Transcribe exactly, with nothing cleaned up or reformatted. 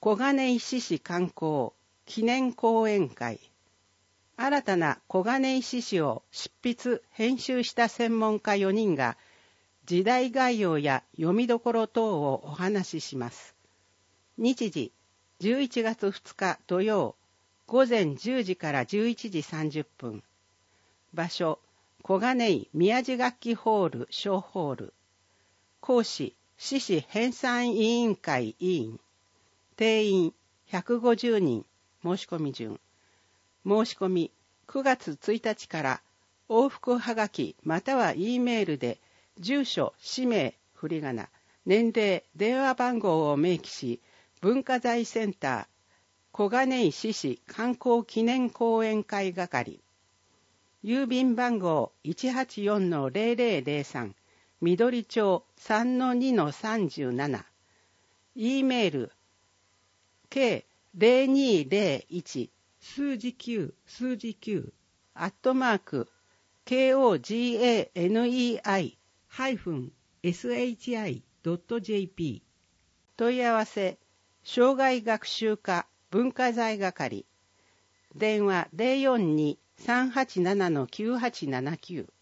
小金井獅子観光記念講演会。新たな小金井獅子を執筆・編集した専門家よにんが、時代概要や読みどころ等をお話しします。日時、じゅういちがつふつか土曜、午前じゅうじからじゅういちじさんじゅっぷん。場所、小金井宮地楽器ホール小ホール。講師、獅子編纂委員会委員。定員ひゃくごじゅうにん。申し込み順。申し込みくがつついたちから往復はがきまたは E メールで住所、氏名、振り仮名、年齢、電話番号を明記し、文化財センター小金井獅子観光記念講演会係、郵便番号 いちはちよんのゼロゼロゼロさん 緑町 さんのにのさんじゅうなな、 E メール ケーゼロにゼロいち数字きゅう数字きゅうアットマーク ケーオージーエーエヌイーアイ ハイフン エスエイチアイ ドット ジェーピー。 問い合わせ生涯学習課文化財係、電話 ゼロよんに さんはちななのきゅうはちななきゅう。